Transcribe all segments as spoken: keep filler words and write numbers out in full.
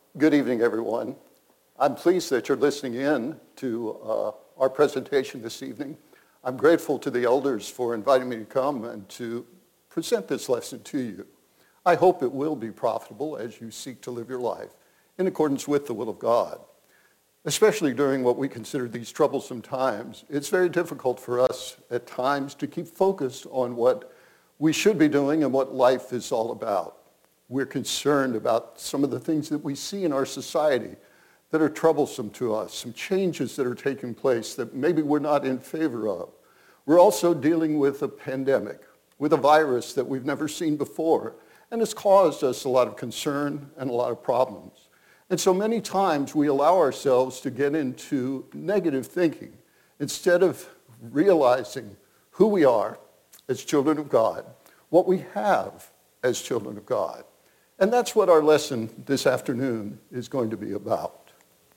Good evening, everyone. I'm pleased that you're listening in to uh, our presentation this evening. I'm grateful to the elders for inviting me to come and to present this lesson to you. I hope it will be profitable as you seek to live your life in accordance with the will of God. Especially during what we consider these troublesome times, it's very difficult for us at times to keep focused on what we should be doing and what life is all about. We're concerned about some of the things that we see in our society that are troublesome to us, some changes that are taking place that maybe we're not in favor of. We're also dealing with a pandemic, with a virus that we've never seen before, and it's caused us a lot of concern and a lot of problems. And so many times we allow ourselves to get into negative thinking instead of realizing who we are as children of God, what we have as children of God. And that's what our lesson this afternoon is going to be about.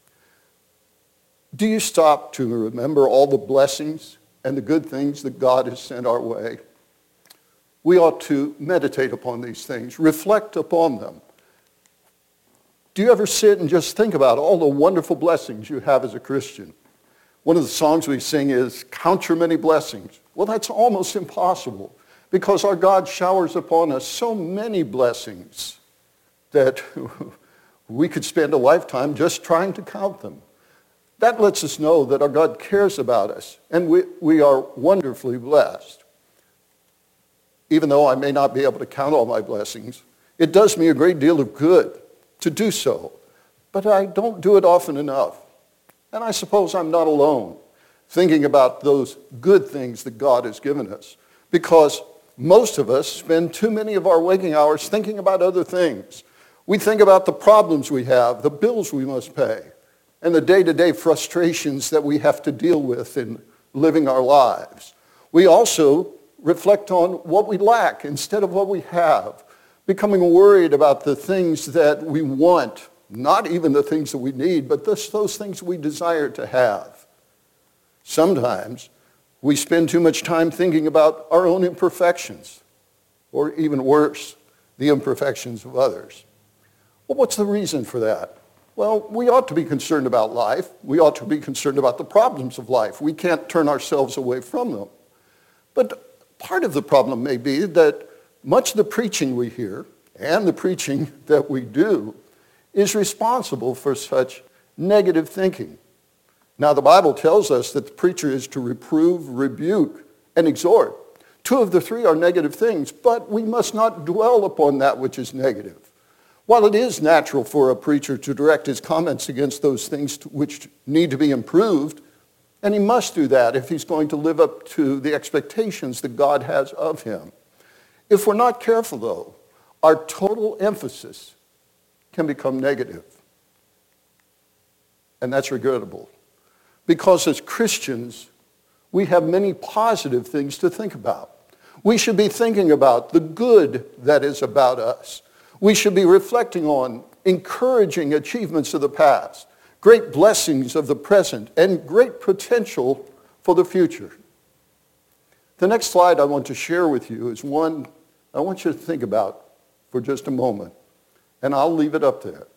Do you stop to remember all the blessings and the good things that God has sent our way? We ought to meditate upon these things, reflect upon them. Do you ever sit and just think about all the wonderful blessings you have as a Christian? One of the songs we sing is, "Count your many blessings." Well, that's almost impossible because our God showers upon us so many blessings that we could spend a lifetime just trying to count them. That lets us know that our God cares about us, and we, we are wonderfully blessed. Even though I may not be able to count all my blessings, it does me a great deal of good to do so, but I don't do it often enough. And I suppose I'm not alone thinking about those good things that God has given us, because most of us spend too many of our waking hours thinking about other things. We think about the problems we have, the bills we must pay, and the day-to-day frustrations that we have to deal with in living our lives. We also reflect on what we lack instead of what we have, becoming worried about the things that we want, not even the things that we need, but those, those things we desire to have. Sometimes we spend too much time thinking about our own imperfections, or even worse, the imperfections of others. Well, what's the reason for that? Well, we ought to be concerned about life. We ought to be concerned about the problems of life. We can't turn ourselves away from them. But part of the problem may be that much of the preaching we hear and the preaching that we do is responsible for such negative thinking. Now, the Bible tells us that the preacher is to reprove, rebuke, and exhort. Two of the three are negative things, but we must not dwell upon that which is negative. While it is natural for a preacher to direct his comments against those things which need to be improved, and he must do that if he's going to live up to the expectations that God has of him. If we're not careful, though, our total emphasis can become negative. And that's regrettable. Because as Christians, we have many positive things to think about. We should be thinking about the good that is about us. We should be reflecting on encouraging achievements of the past, great blessings of the present, and great potential for the future. The next slide I want to share with you is one I want you to think about for just a moment, and I'll leave it up there.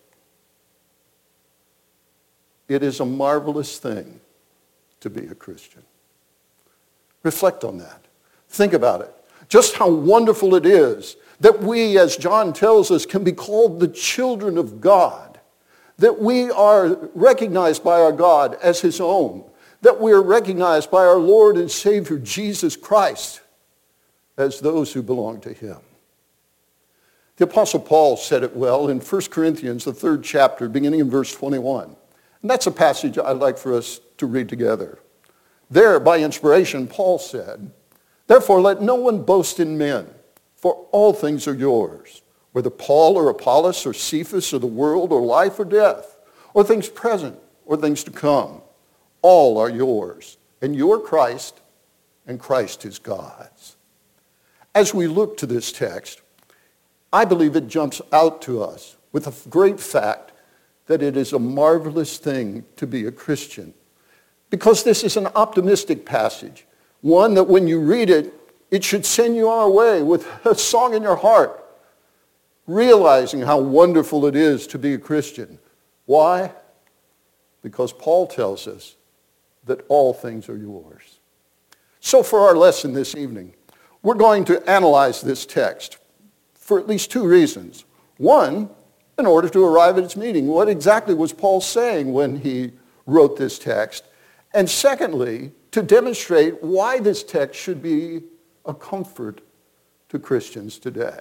It is a marvelous thing to be a Christian. Reflect on that. Think about it. Just how wonderful it is that we, as John tells us, can be called the children of God, that we are recognized by our God as his own, that we are recognized by our Lord and Savior Jesus Christ as those who belong to him. The Apostle Paul said it well in First Corinthians, the third chapter, beginning in verse twenty-one. And that's a passage I'd like for us to read together. There, by inspiration, Paul said, "Therefore let no one boast in men, for all things are yours, whether Paul or Apollos or Cephas or the world or life or death, or things present or things to come. All are yours, and you are Christ, and Christ is God's." As we look to this text, I believe it jumps out to us with a great fact that it is a marvelous thing to be a Christian. Because this is an optimistic passage, one that when you read it, it should send you on our way with a song in your heart, realizing how wonderful it is to be a Christian, Why? Because Paul tells us that all things are yours. So for our lesson this evening, we're going to analyze this text for at least two reasons. One, in order to arrive at its meaning. What exactly was Paul saying when he wrote this text? And secondly, to demonstrate why this text should be a comfort to Christians today.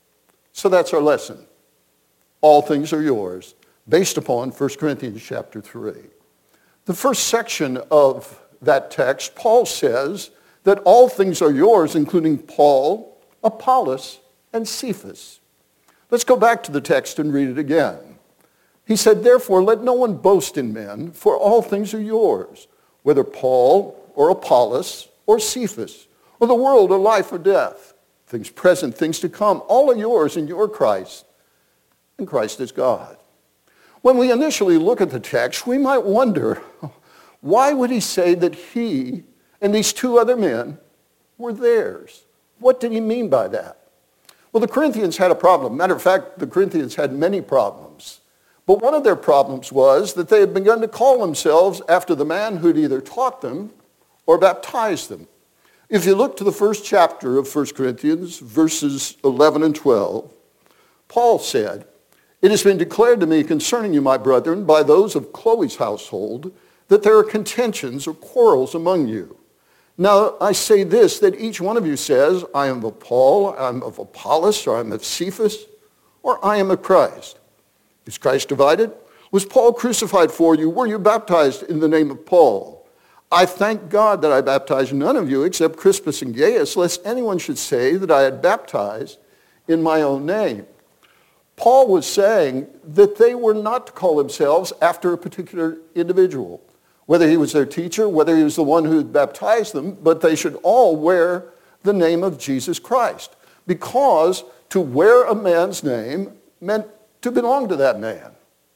So that's our lesson. All things are yours, based upon First Corinthians chapter three. The first section of that text, Paul says that all things are yours, including Paul, Apollos, and Cephas. Let's go back to the text and read it again. He said, therefore, let no one boast in men, for all things are yours, whether Paul or Apollos or Cephas, or the world or life or death, things present, things to come, all are yours in your Christ, and Christ is God. When we initially look at the text, we might wonder, why would he say that he and these two other men were theirs? What did he mean by that? Well, the Corinthians had a problem. Matter of fact, the Corinthians had many problems. But one of their problems was that they had begun to call themselves after the man who'd either taught them or baptized them. If you look to the first chapter of First Corinthians, verses eleven and twelve, Paul said, it has been declared to me concerning you, my brethren, by those of Chloe's household, that there are contentions or quarrels among you. Now, I say this, that each one of you says, I am of Paul, I am of Apollos, or I am of Cephas, or I am of Christ. Is Christ divided? Was Paul crucified for you? Were you baptized in the name of Paul? I thank God that I baptized none of you except Crispus and Gaius, lest anyone should say that I had baptized in my own name. Paul was saying that they were not to call themselves after a particular individual, whether he was their teacher, whether he was the one who had baptized them, but they should all wear the name of Jesus Christ, because to wear a man's name meant to belong to that man.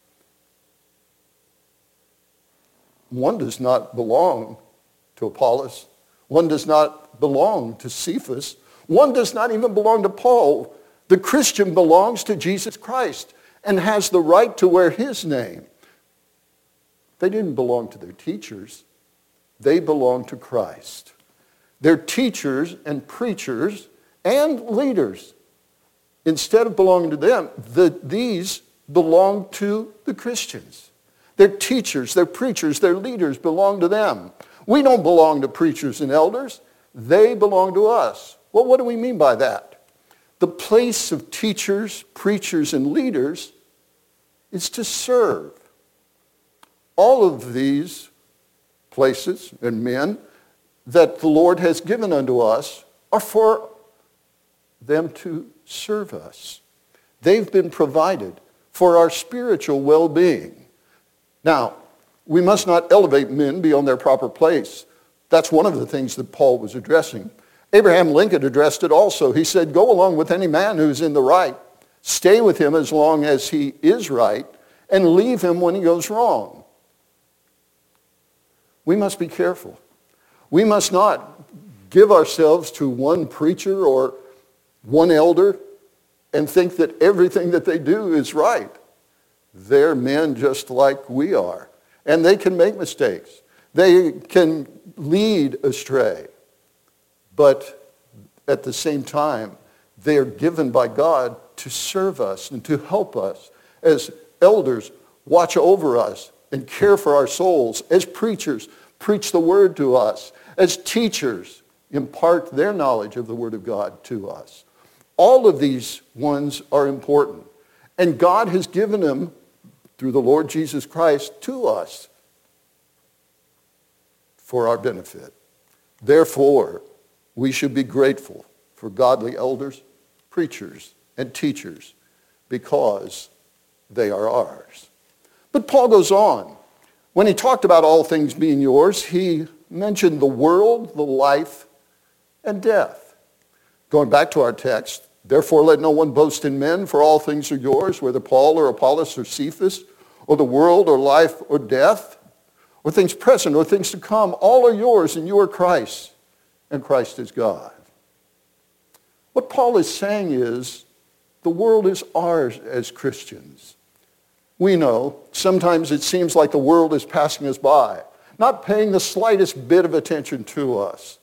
One does not belong to Apollos. One does not belong to Cephas. One does not even belong to Paul. The Christian belongs to Jesus Christ and has the right to wear his name. They didn't belong to their teachers. They belonged to Christ. Their teachers and preachers and leaders, instead of belonging to them, the, these belong to the Christians. Their teachers, their preachers, their leaders belong to them. We don't belong to preachers and elders. They belong to us. Well, what do we mean by that? The place of teachers, preachers, and leaders is to serve. All of these places and men that the Lord has given unto us are for them to serve us. They've been provided for our spiritual well-being. Now, we must not elevate men beyond their proper place. That's one of the things that Paul was addressing. Abraham Lincoln addressed it also. He said, go along with any man who's in the right. Stay with him as long as he is right, and leave him when he goes wrong. We must be careful. We must not give ourselves to one preacher or one elder and think that everything that they do is right. They're men just like we are. And they can make mistakes. They can lead astray. But at the same time, they are given by God to serve us and to help us. As elders, watch over us and care for our souls. As preachers, preach the word to us. As teachers, impart their knowledge of the word of God to us. All of these ones are important. And God has given them, through the Lord Jesus Christ, to us for our benefit. Therefore, we should be grateful for godly elders, preachers, and teachers, because they are ours. But Paul goes on. When he talked about all things being yours, he mentioned the world, the life, and death. Going back to our text, therefore let no one boast in men, for all things are yours, whether Paul or Apollos or Cephas, or the world or life or death, or things present or things to come, all are yours, and you are Christ, and Christ is God. What Paul is saying is, the world is ours as Christians. We know Sometimes it seems like the world is passing us by, not paying the slightest bit of attention to us.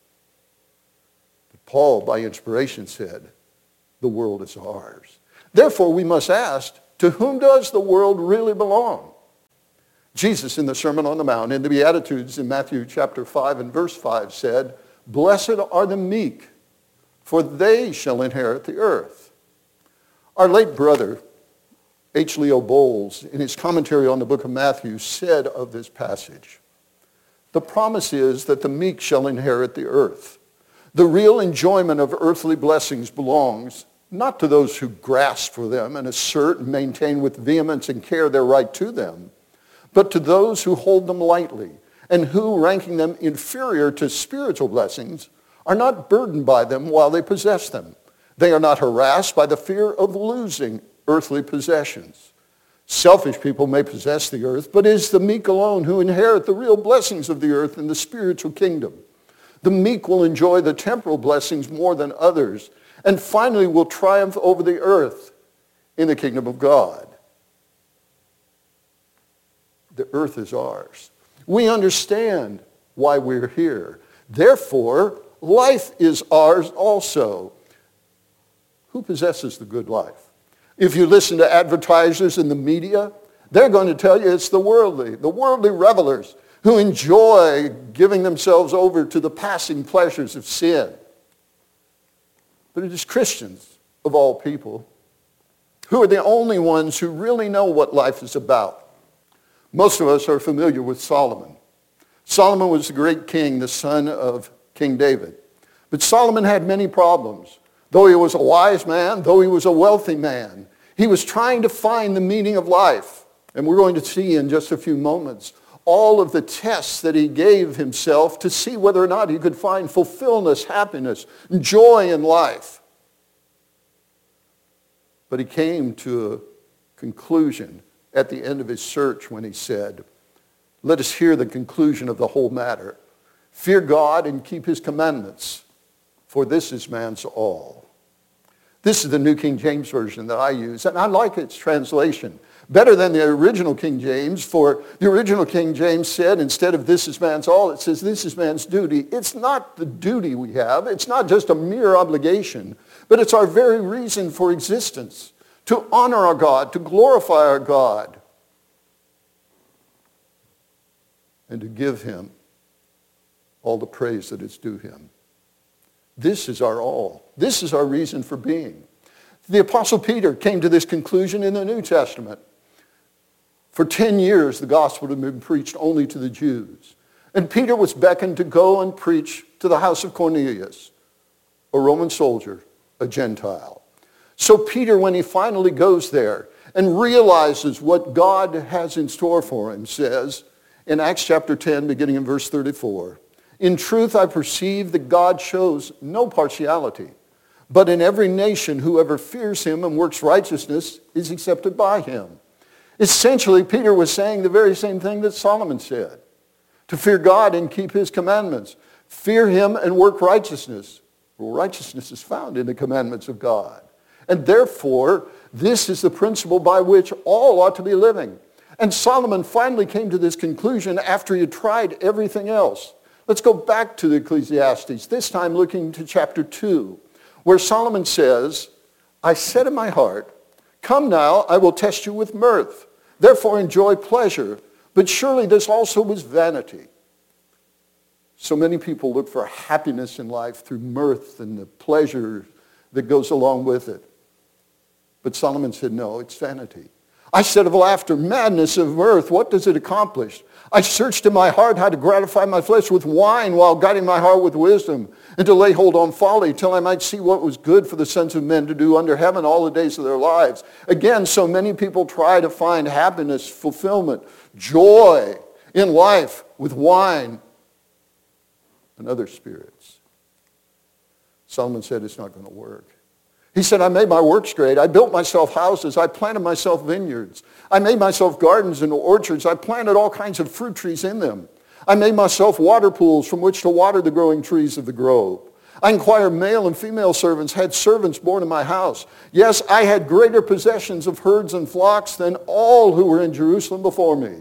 But Paul, by inspiration, said, the world is ours. Therefore, we must ask, to whom does the world really belong? Jesus, in the Sermon on the Mount, in the Beatitudes in Matthew chapter five and verse five, said, blessed are the meek, for they shall inherit the earth. Our late brother, H. Leo Bowles, in his commentary on the book of Matthew, said of this passage, the promise is that the meek shall inherit the earth. The real enjoyment of earthly blessings belongs not to those who grasp for them and assert and maintain with vehemence and care their right to them, but to those who hold them lightly and who, ranking them inferior to spiritual blessings, are not burdened by them while they possess them. They are not harassed by the fear of losing earthly possessions. Selfish people may possess the earth, but it is the meek alone who inherit the real blessings of the earth in the spiritual kingdom. The meek will enjoy the temporal blessings more than others, and finally will triumph over the earth in the kingdom of God. The earth is ours. We understand why we're here. Therefore, life is ours also. Who possesses the good life? If you listen to advertisers in the media, they're going to tell you it's the worldly, the worldly revelers who enjoy giving themselves over to the passing pleasures of sin. But it is Christians, of all people, who are the only ones who really know what life is about. Most of us are familiar with Solomon. Solomon was the great king, the son of King David. But Solomon had many problems. Though he was a wise man, though he was a wealthy man, he was trying to find the meaning of life. And we're going to see in just a few moments all of the tests that he gave himself to see whether or not he could find fulfillment, happiness, joy in life. But he came to a conclusion at the end of his search when he said, let us hear the conclusion of the whole matter. Fear God and keep his commandments, for this is man's all. This is the New King James Version that I use, and I like its translation better than the original King James, for the original King James said, instead of this is man's all, it says this is man's duty. It's not the duty we have. It's not just a mere obligation, but it's our very reason for existence, to honor our God, to glorify our God, and to give him all the praise that is due him. This is our all. This is our reason for being. The Apostle Peter came to this conclusion in the New Testament. For ten years, the gospel had been preached only to the Jews. And Peter was beckoned to go and preach to the house of Cornelius, a Roman soldier, a Gentile. So Peter, when he finally goes there and realizes what God has in store for him, says in Acts chapter ten, beginning in verse thirty-four, in truth I perceive that God shows no partiality, but in every nation whoever fears him and works righteousness is accepted by him. Essentially, Peter was saying the very same thing that Solomon said, to fear God and keep his commandments. Fear him and work righteousness. Well, righteousness is found in the commandments of God. And therefore, this is the principle by which all ought to be living. And Solomon finally came to this conclusion after he had tried everything else. Let's go back to the Ecclesiastes, this time looking to chapter two, where Solomon says, I said in my heart, come now, I will test you with mirth. Therefore enjoy pleasure. But surely this also was vanity. So many people look for happiness in life through mirth and the pleasure that goes along with it. But Solomon said, no, it's vanity. I said of laughter, madness of mirth, what does it accomplish? I searched in my heart how to gratify my flesh with wine while guiding my heart with wisdom, and to lay hold on folly till I might see what was good for the sons of men to do under heaven all the days of their lives. Again, so many people try to find happiness, fulfillment, joy in life with wine and other spirits. Solomon said it's not going to work. He said, I made my work straight. I built myself houses. I planted myself vineyards. I made myself gardens and orchards. I planted all kinds of fruit trees in them. I made myself water pools from which to water the growing trees of the grove. I inquired male and female servants, had servants born in my house. Yes, I had greater possessions of herds and flocks than all who were in Jerusalem before me.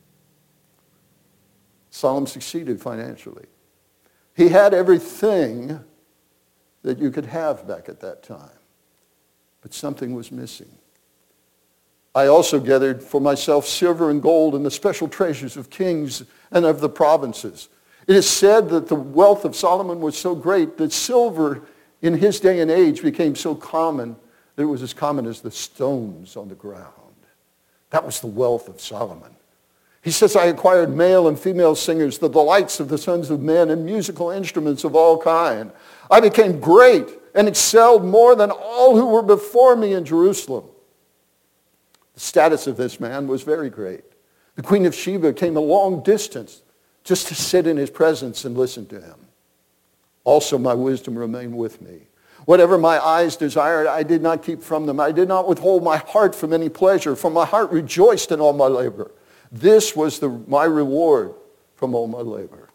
Solomon succeeded financially. He had everything that you could have back at that time. But something was missing. I also gathered for myself silver and gold and the special treasures of kings and of the provinces. It is said that the wealth of Solomon was so great that silver in his day and age became so common that it was as common as the stones on the ground. That was the wealth of Solomon. He says, I acquired male and female singers, the delights of the sons of men, and musical instruments of all kind. I became great and excelled more than all who were before me in Jerusalem. The status of this man was very great. The Queen of Sheba came a long distance just to sit in his presence and listen to him. Also my wisdom remained with me. Whatever my eyes desired, I did not keep from them. I did not withhold my heart from any pleasure, for my heart rejoiced in all my labor. This was the, my reward from all my labor.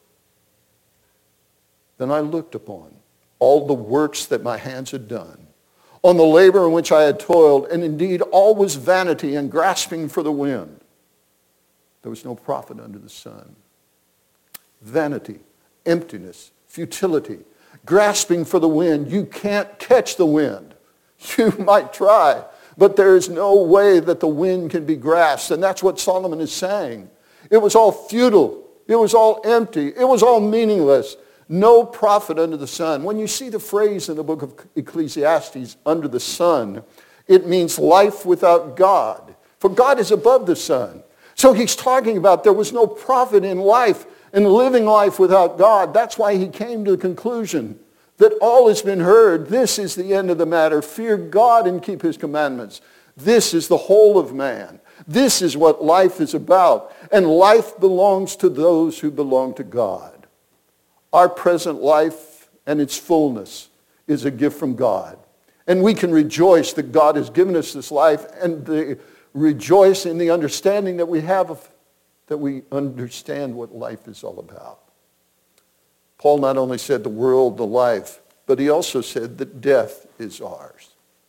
Then I looked upon all the works that my hands had done, on the labor in which I had toiled, and indeed all was vanity and grasping for the wind. There was no profit under the sun. Vanity, emptiness, futility, grasping for the wind. You can't catch the wind. You might try, but there is no way that the wind can be grasped. And that's what Solomon is saying. It was all futile. It was all empty. It was all meaningless. No profit under the sun. When you see the phrase in the book of Ecclesiastes, under the sun, it means life without God. For God is above the sun. So he's talking about there was no profit in life, in living life without God. That's why he came to the conclusion that all has been heard. This is the end of the matter. Fear God and keep his commandments. This is the whole of man. This is what life is about. And life belongs to those who belong to God. Our present life and its fullness is a gift from God. And we can rejoice that God has given us this life, and the, rejoice in the understanding that we have of, that we understand what life is all about. Paul not only said the world, the life, but he also said that death is ours.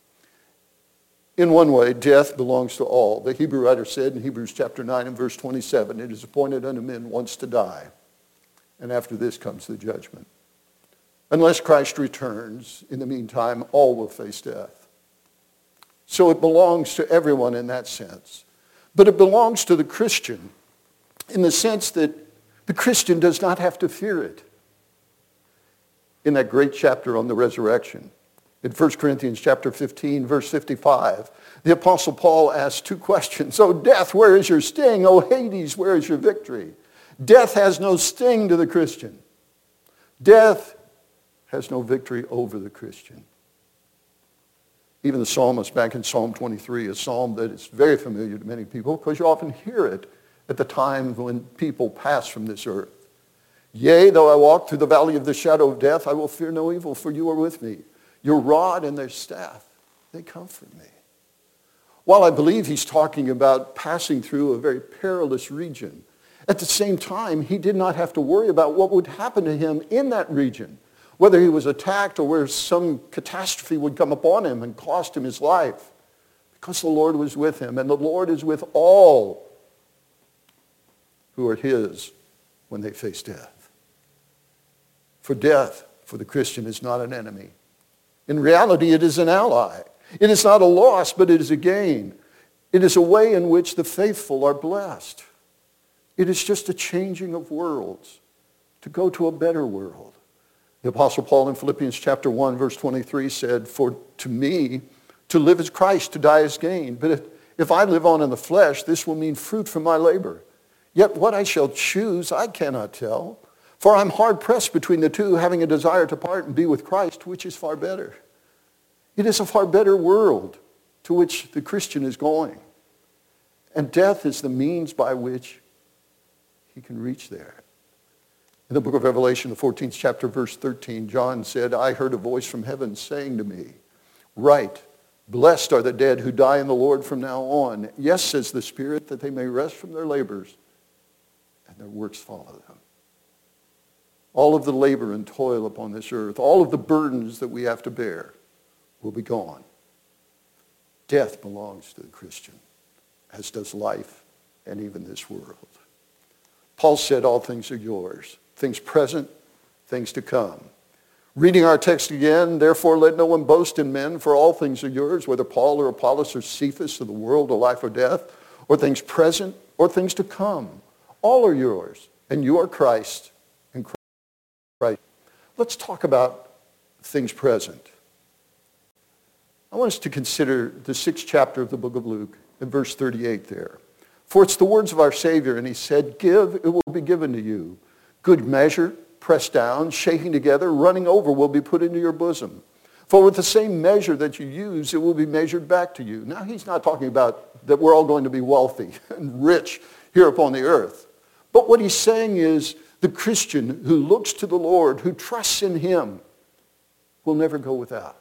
In one way, death belongs to all. The Hebrew writer said in Hebrews chapter nine and verse twenty-seven, it is appointed unto men once to die, and after this comes the judgment. Unless Christ returns, in the meantime, all will face death. So it belongs to everyone in that sense. But it belongs to the Christian in the sense that the Christian does not have to fear it. In that great chapter on the resurrection, in First Corinthians chapter fifteen, verse fifty-five, the Apostle Paul asks two questions. O death, where is your sting? O Hades, where is your victory? Death has no sting to the Christian. Death has no victory over the Christian. Even the psalmist back in Psalm twenty-three, a psalm that is very familiar to many people because you often hear it at the time when people pass from this earth. Yea, though I walk through the valley of the shadow of death, I will fear no evil, for you are with me. Your rod and their staff, they comfort me. While I believe he's talking about passing through a very perilous region, at the same time, he did not have to worry about what would happen to him in that region, whether he was attacked or where some catastrophe would come upon him and cost him his life, because the Lord was with him, and the Lord is with all who are his when they face death. For death, for the Christian, is not an enemy. In reality, it is an ally. It is not a loss, but it is a gain. It is a way in which the faithful are blessed. It is just a changing of worlds to go to a better world. The Apostle Paul in Philippians chapter one, verse twenty-three said, for to me, to live is Christ, to die is gain. But if, if I live on in the flesh, this will mean fruit from my labor. Yet what I shall choose, I cannot tell. For I'm hard-pressed between the two, having a desire to part and be with Christ, which is far better. It is a far better world to which the Christian is going. And death is the means by which he can reach there. In the book of Revelation, the fourteenth chapter, verse thirteen, John said, I heard a voice from heaven saying to me, write, blessed are the dead who die in the Lord from now on. Yes, says the Spirit, that they may rest from their labors and their works follow them. all of the labor and toil upon this earth, all of the burdens that we have to bear will be gone. Death belongs to the Christian, as does life and even this world. Paul said all things are yours, things present, things to come. Reading our text again, therefore let no one boast in men, for all things are yours, whether Paul or Apollos or Cephas or the world or life or death, or things present or things to come. All are yours, and you are Christ and Christ. Let's talk about things present. I want us to consider the sixth chapter of the book of Luke in verse thirty-eight there. For it's the words of our Savior, and he said, give, it will be given to you. Good measure, pressed down, shaking together, running over will be put into your bosom. For with the same measure that you use, it will be measured back to you. Now, he's not talking about that we're all going to be wealthy and rich here upon the earth. But what he's saying is the Christian who looks to the Lord, who trusts in him, will never go without.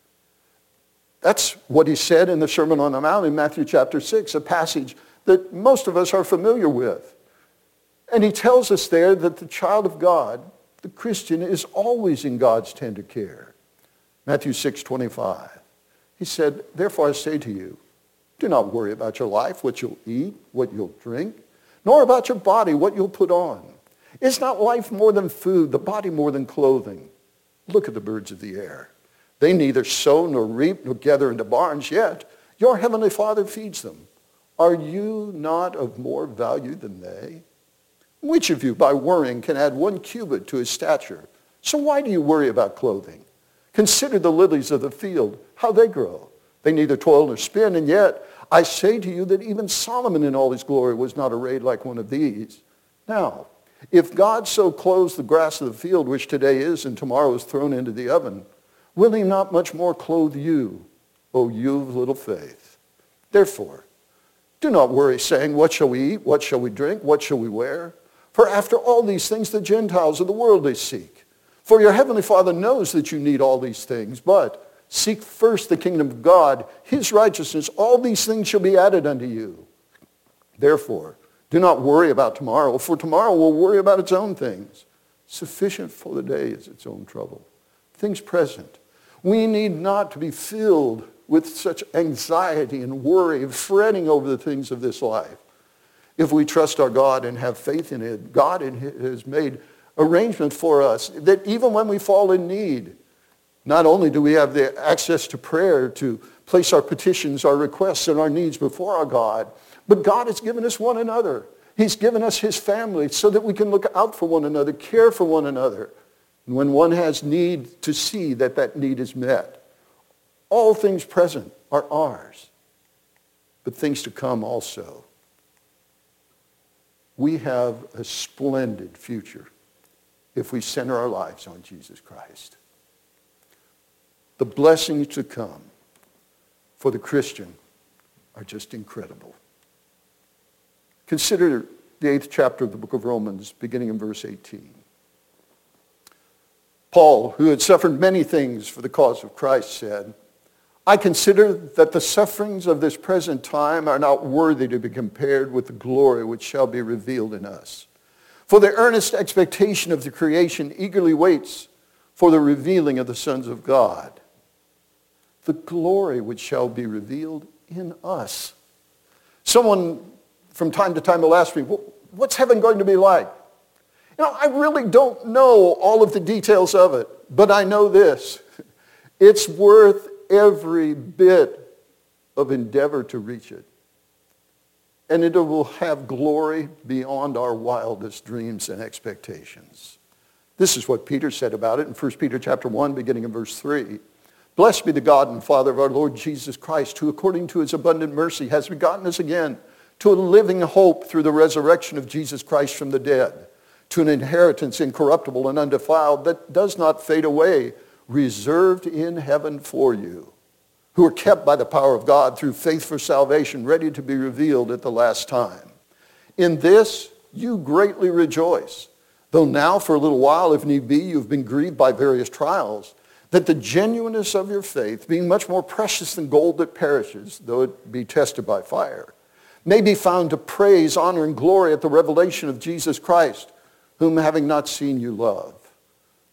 That's what he said in the Sermon on the Mount in Matthew chapter six, a passage that most of us are familiar with. And he tells us there that the child of God, the Christian, is always in God's tender care. Matthew six twenty-five. He said, therefore I say to you, do not worry about your life, what you'll eat, what you'll drink, nor about your body, what you'll put on. Is not life more than food, the body more than clothing? Look at the birds of the air. They neither sow nor reap nor gather into barns, yet your heavenly Father feeds them. Are you not of more value than they? Which of you, by worrying, can add one cubit to his stature? So why do you worry about clothing? Consider the lilies of the field, how they grow. They neither toil nor spin, and yet I say to you that even Solomon in all his glory was not arrayed like one of these. Now, if God so clothes the grass of the field, which today is and tomorrow is thrown into the oven, will he not much more clothe you, O you of little faith? Therefore, do not worry, saying, what shall we eat? What shall we drink? What shall we wear? For after all these things the Gentiles of the world they seek. For your heavenly Father knows that you need all these things, but seek first the kingdom of God, his righteousness. All these things shall be added unto you. Therefore, do not worry about tomorrow, for tomorrow will worry about its own things. Sufficient for the day is its own trouble. Things present. We need not to be filled with such anxiety and worry, fretting over the things of this life. If we trust our God and have faith in it, God has made arrangements for us that even when we fall in need, not only do we have the access to prayer to place our petitions, our requests, and our needs before our God, but God has given us one another. He's given us his family so that we can look out for one another, care for one another. And when one has need, to see that that need is met. All things present are ours, but things to come also. We have a splendid future if we center our lives on Jesus Christ. The blessings to come for the Christian are just incredible. Consider the eighth chapter of the book of Romans, beginning in verse eighteen. Paul, who had suffered many things for the cause of Christ, said, I consider that the sufferings of this present time are not worthy to be compared with the glory which shall be revealed in us. For the earnest expectation of the creation eagerly waits for the revealing of the sons of God. The glory which shall be revealed in us. Someone from time to time will ask me, what's heaven going to be like? You know, I really don't know all of the details of it, but I know this. It's worth every bit of endeavor to reach it. And it will have glory beyond our wildest dreams and expectations. This is what Peter said about it in First Peter chapter one, beginning in verse three. Blessed be the God and Father of our Lord Jesus Christ, who according to his abundant mercy has begotten us again to a living hope through the resurrection of Jesus Christ from the dead, to an inheritance incorruptible and undefiled that does not fade away, reserved in heaven for you, who are kept by the power of God through faith for salvation, ready to be revealed at the last time. In this you greatly rejoice, though now for a little while, if need be, you've been grieved by various trials, that the genuineness of your faith, being much more precious than gold that perishes, though it be tested by fire, may be found to praise, honor, and glory at the revelation of Jesus Christ, whom having not seen you love.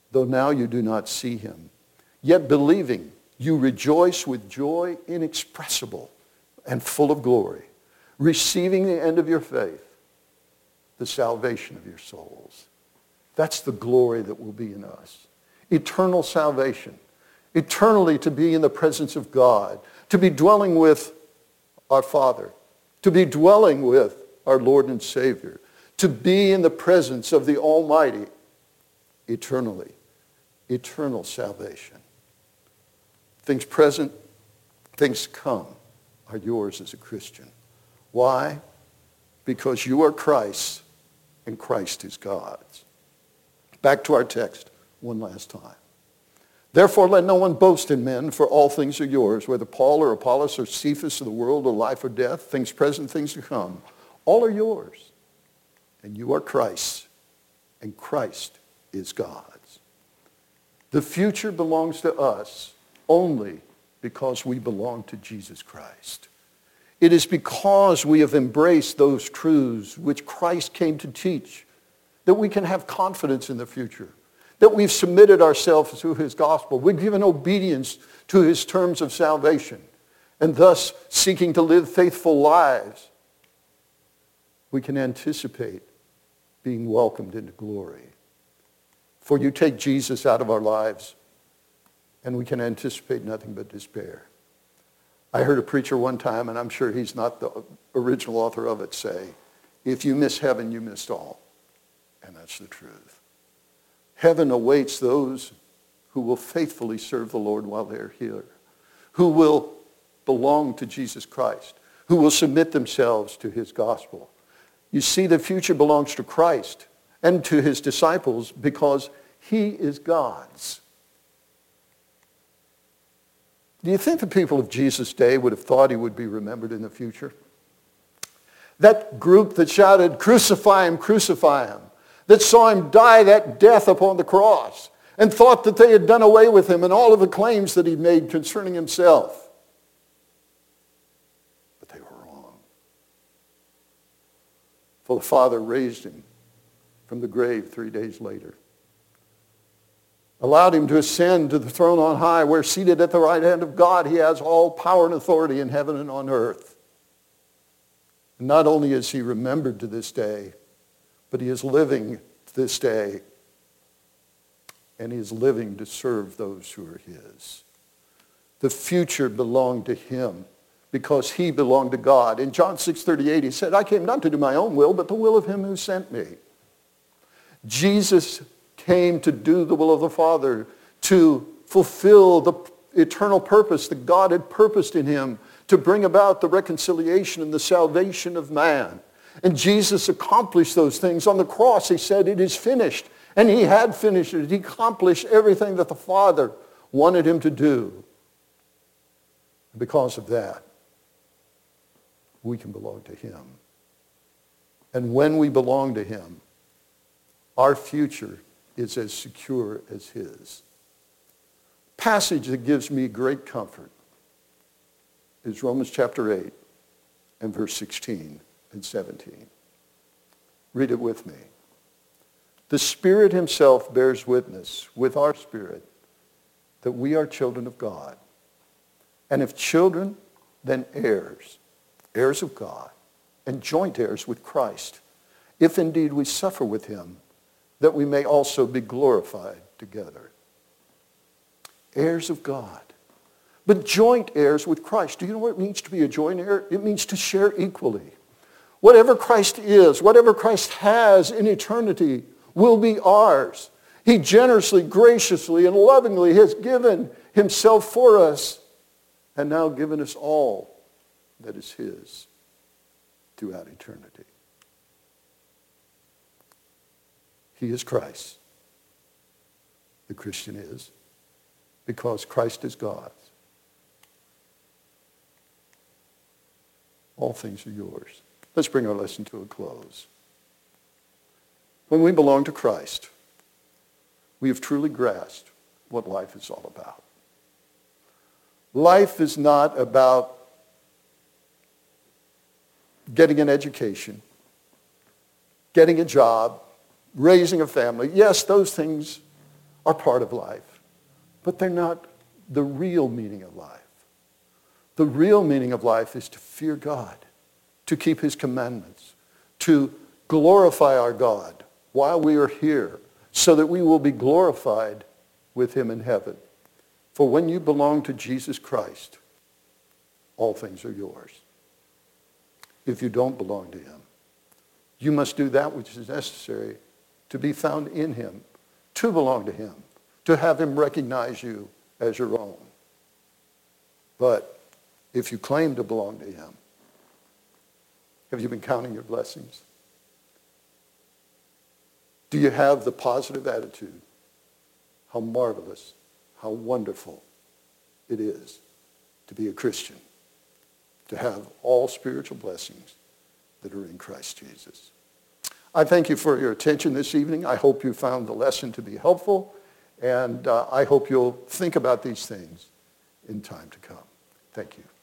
though now you do not see him. Yet believing, you rejoice with joy inexpressible and full of glory, receiving the end of your faith, the salvation of your souls. That's the glory that will be in us. Eternal salvation. Eternally to be in the presence of God. To be dwelling with our Father. To be dwelling with our Lord and Savior. To be in the presence of the Almighty eternally. Eternal salvation. Things present, things to come are yours as a Christian. Why? Because you are Christ's and Christ is God's. Back to our text one last time. Therefore let no one boast in men, for all things are yours, whether Paul or Apollos or Cephas of the world or life or death, things present, things to come. All are yours. And you are Christ's, and Christ is God's. The future belongs to us only because we belong to Jesus Christ. It is because we have embraced those truths which Christ came to teach that we can have confidence in the future, that we've submitted ourselves to his gospel, we've given obedience to his terms of salvation, and thus seeking to live faithful lives. We can anticipate being welcomed into glory. For you take Jesus out of our lives, and we can anticipate nothing but despair. I heard a preacher one time, and I'm sure he's not the original author of it, say, if you miss heaven, you missed all. And that's the truth. Heaven awaits those who will faithfully serve the Lord while they're here, who will belong to Jesus Christ, who will submit themselves to his gospel. You see, the future belongs to Christ and to his disciples because he is God's. Do you think the people of Jesus' day would have thought he would be remembered in the future? That group that shouted, crucify him, crucify him, that saw him die that death upon the cross and thought that they had done away with him and all of the claims that he made concerning himself. But they were wrong. For the Father raised him from the grave three days later. Allowed him to ascend to the throne on high, where seated at the right hand of God, he has all power and authority in heaven and on earth. And not only is he remembered to this day, but he is living to this day, and he is living to serve those who are his. The future belonged to him because he belonged to God. In John six thirty-eight, he said, I came not to do my own will, but the will of him who sent me. Jesus came to do the will of the Father, to fulfill the eternal purpose that God had purposed in him, to bring about the reconciliation and the salvation of man. And Jesus accomplished those things. On the cross, he said, it is finished. And he had finished it. He accomplished everything that the Father wanted him to do. And because of that, we can belong to him. And when we belong to him, our future is as secure as his. Passage that gives me great comfort is Romans chapter eight and verse sixteen and seventeen. Read it with me. The Spirit himself bears witness with our spirit that we are children of God. And if children, then heirs, heirs of God, and joint heirs with Christ, if indeed we suffer with him, that we may also be glorified together. Heirs of God, but joint heirs with Christ. Do you know what it means to be a joint heir? It means to share equally. Whatever Christ is, whatever Christ has in eternity will be ours. He generously, graciously, and lovingly has given himself for us and now given us all that is his throughout eternity. He is Christ. The Christian is, because Christ is God's. All things are yours. Let's bring our lesson to a close. When we belong to Christ, we have truly grasped what life is all about. Life is not about getting an education, getting a job, raising a family. Yes, those things are part of life, but they're not the real meaning of life. The real meaning of life is to fear God, to keep his commandments, to glorify our God while we are here, so that we will be glorified with him in heaven. For when you belong to Jesus Christ, all things are yours. If you don't belong to him, you must do that which is necessary to be found in him, to belong to him, to have him recognize you as your own. But if you claim to belong to him, have you been counting your blessings? Do you have the positive attitude? How marvelous, how wonderful it is to be a Christian, to have all spiritual blessings that are in Christ Jesus. I thank you for your attention this evening. I hope you found the lesson to be helpful, and uh, I hope you'll think about these things in time to come. Thank you.